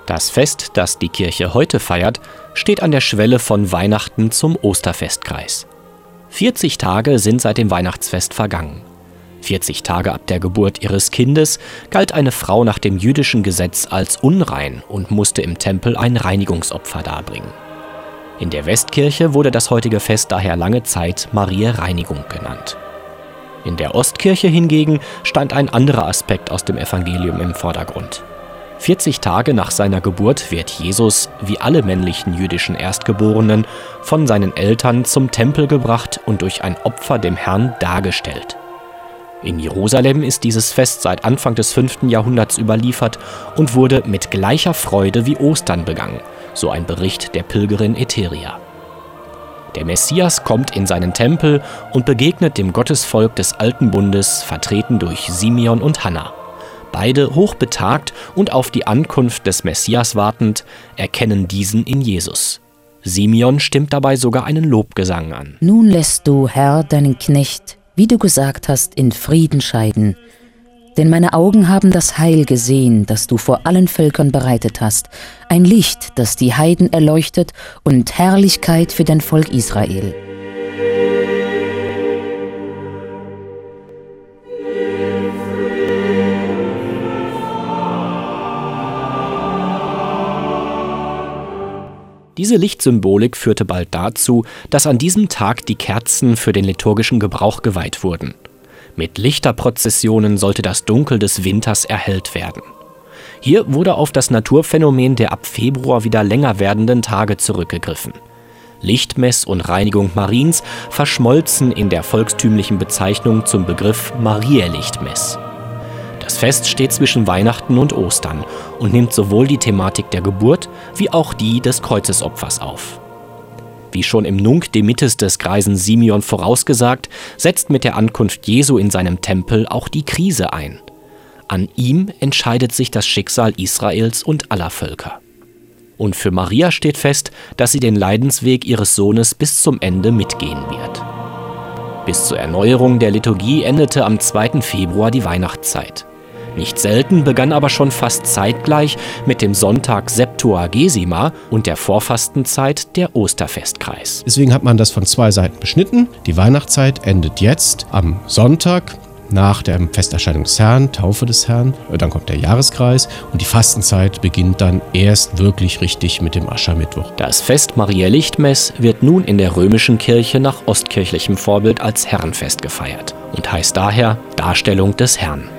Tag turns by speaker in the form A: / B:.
A: Das Fest, das die Kirche heute feiert, steht an der Schwelle von Weihnachten zum Osterfestkreis. 40 Tage sind seit dem Weihnachtsfest vergangen. 40 Tage ab der Geburt ihres Kindes galt eine Frau nach dem jüdischen Gesetz als unrein und musste im Tempel ein Reinigungsopfer darbringen. In der Westkirche wurde das heutige Fest daher lange Zeit Mariä Reinigung genannt. In der Ostkirche hingegen stand ein anderer Aspekt aus dem Evangelium im Vordergrund. 40 Tage nach seiner Geburt wird Jesus, wie alle männlichen jüdischen Erstgeborenen, von seinen Eltern zum Tempel gebracht und durch ein Opfer dem Herrn dargestellt. In Jerusalem ist dieses Fest seit Anfang des 5. Jahrhunderts überliefert und wurde mit gleicher Freude wie Ostern begangen, so ein Bericht der Pilgerin Etheria. Der Messias kommt in seinen Tempel und begegnet dem Gottesvolk des Alten Bundes, vertreten durch Simeon und Hanna. Beide, hochbetagt und auf die Ankunft des Messias wartend, erkennen diesen in Jesus. Simeon stimmt dabei sogar einen Lobgesang an.
B: Nun lässt du, Herr, deinen Knecht, wie du gesagt hast, in Frieden scheiden. Denn meine Augen haben das Heil gesehen, das du vor allen Völkern bereitet hast, ein Licht, das die Heiden erleuchtet und Herrlichkeit für dein Volk Israel.
A: Diese Lichtsymbolik führte bald dazu, dass an diesem Tag die Kerzen für den liturgischen Gebrauch geweiht wurden. Mit Lichterprozessionen sollte das Dunkel des Winters erhellt werden. Hier wurde auf das Naturphänomen der ab Februar wieder länger werdenden Tage zurückgegriffen. Lichtmess und Reinigung Mariens verschmolzen in der volkstümlichen Bezeichnung zum Begriff Mariä-Lichtmess. Das Fest steht zwischen Weihnachten und Ostern und nimmt sowohl die Thematik der Geburt wie auch die des Kreuzesopfers auf. Wie schon im Nunc Dimittis des greisen Simeon vorausgesagt, setzt mit der Ankunft Jesu in seinem Tempel auch die Krise ein. An ihm entscheidet sich das Schicksal Israels und aller Völker. Und für Maria steht fest, dass sie den Leidensweg ihres Sohnes bis zum Ende mitgehen wird. Bis zur Erneuerung der Liturgie endete am 2. Februar die Weihnachtszeit. Nicht selten begann aber schon fast zeitgleich mit dem Sonntag Septuagesima und der Vorfastenzeit der Osterfestkreis.
C: Deswegen hat man das von zwei Seiten beschnitten. Die Weihnachtszeit endet jetzt am Sonntag nach der Festerscheinung des Herrn, Taufe des Herrn. Dann kommt der Jahreskreis und die Fastenzeit beginnt dann erst wirklich richtig mit dem Aschermittwoch.
A: Das Fest Mariä Lichtmess wird nun in der römischen Kirche nach ostkirchlichem Vorbild als Herrenfest gefeiert und heißt daher Darstellung des Herrn.